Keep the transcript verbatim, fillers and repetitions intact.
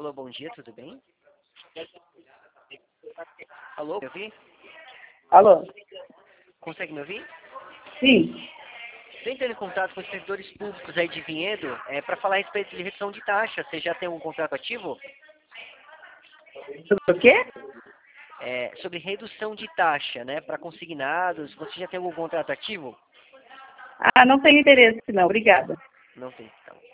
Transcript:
Alô, bom dia, tudo bem? Alô, me ouvir? Alô? Consegue me ouvir? Sim. Estou entrando em contato com os servidores públicos aí de Vinhedo é, para falar a respeito de redução de taxa. Você já tem algum contrato ativo? Sobre o quê? É, sobre redução de taxa, né, para consignados. Você já tem algum contrato ativo? Ah, não tenho interesse, não. Obrigada. Não tem, então.